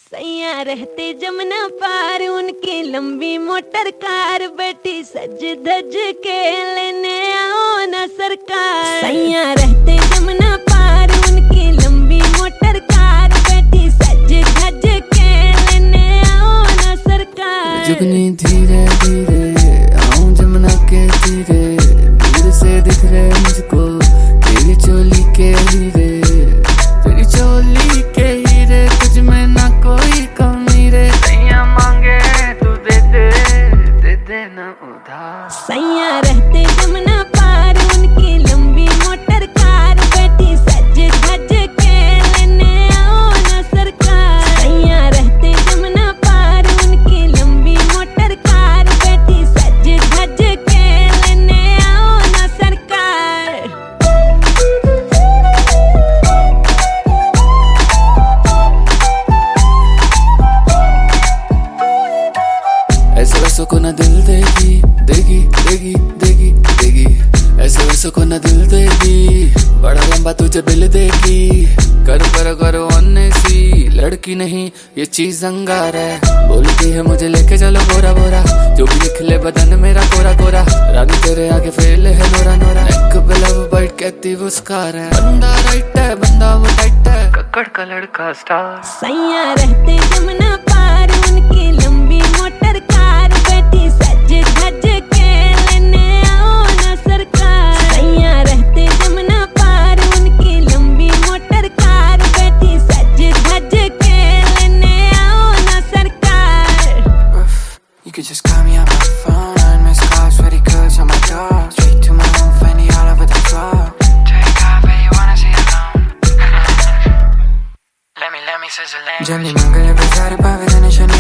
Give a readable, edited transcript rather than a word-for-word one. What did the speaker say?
सैया रहते जमुना पार उनकी लंबी मोटर कार, बेटी सज धज के लेने आओ ना सरकार। सैया रहते जमुना पार उनकी लंबी मोटर कार, बेटी सज धज के लेने आओ ना सरकार। जुगनी धीरे धीरे आऊं जमुना के तीरे, दूर से दिख रहे मुझको तेरी चोली के हीरे, तेरी चोली के हीरे, तुझ में ना कोई कमी रे। सैया मांगे तू दे दे ना उधार। सैया रहते जमुना पार उनकी लंबी मोटर कार, बेटी सज धज के लेने आओ ना सरकार। सैया रहते जमुना पार उनकी लंबी मोटर कार, बेटी सज धज के लेने आओ ना सरकार। ऐसे वैसों को ना दिल देगी देगी देगी देगी देगी, ऐसे वैसों को ना दिल देगी, बड़ा लंबा तुझे बिल देगी। करो करो करो अन्य सी लड़की नहीं ये चीज अंगार है, बोलती है मुझे लेके चलो बोरा बोरा, जो भी लिख ले बदन मेरा कोरा कोरा, रानी तेरे आगे फेल है नोरा नोरा। एक पे लव बाइट कहती वो स्कार है, बंदा राइट है बंदा वो टाइट है, कक्कड़ का लड़का स्टार। सैया रहते जमुना पार उनकी लंबी मोटर कार, बेटी सज धज के लेने आओ ना सरकार। सैया रहते जमुना पार उनकी लंबी मोटर कार, बेटी सज धज के लेने आओ ना सरकार। You could just call me on my phone, miss calls, sweaty goods on my door, straight to my room, Fendi all over the floor. Take off, but you wanna see alone. Let me sizzle it. Gianni mangale per fare pavere ne